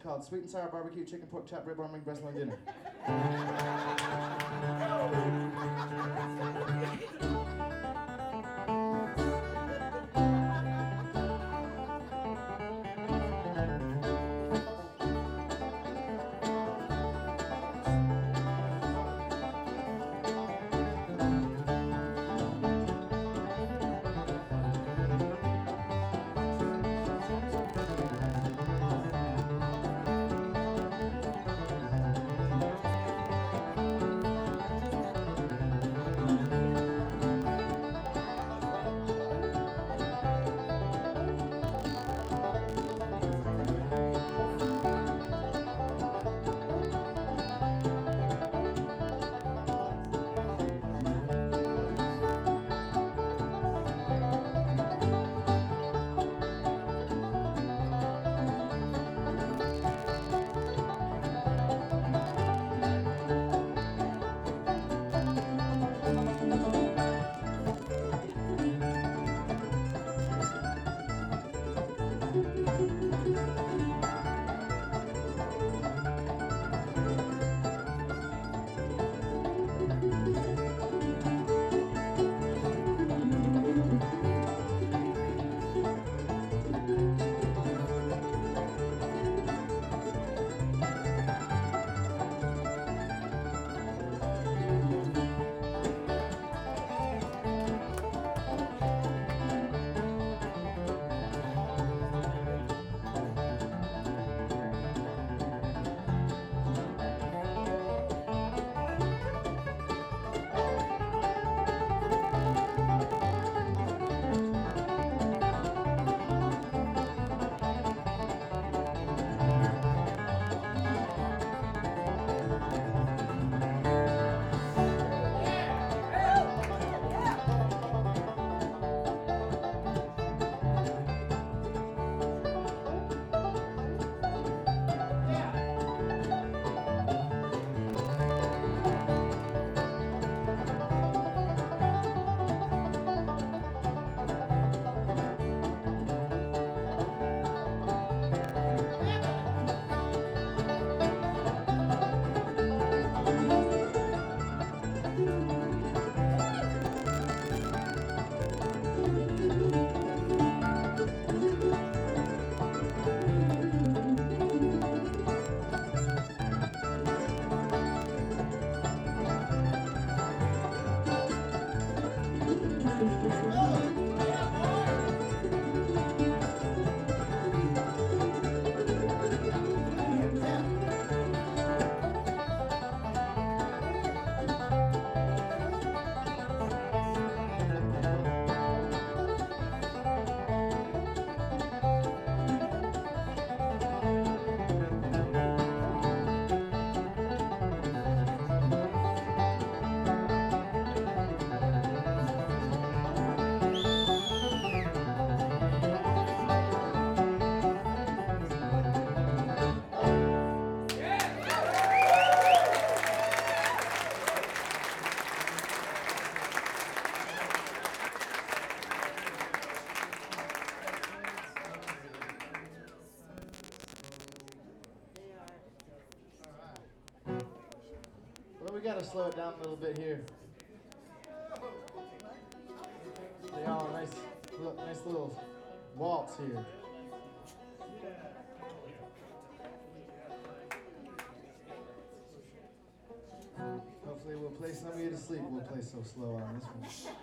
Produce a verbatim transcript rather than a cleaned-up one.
called Sweet and Sour Barbecue Chicken Pork Chop Rib Arm Ring Breast Loin Dinner. We gotta slow it down a little bit here. They all nice, look, nice little waltz here. Hopefully we'll play some of you to sleep. We'll play so slow on this one.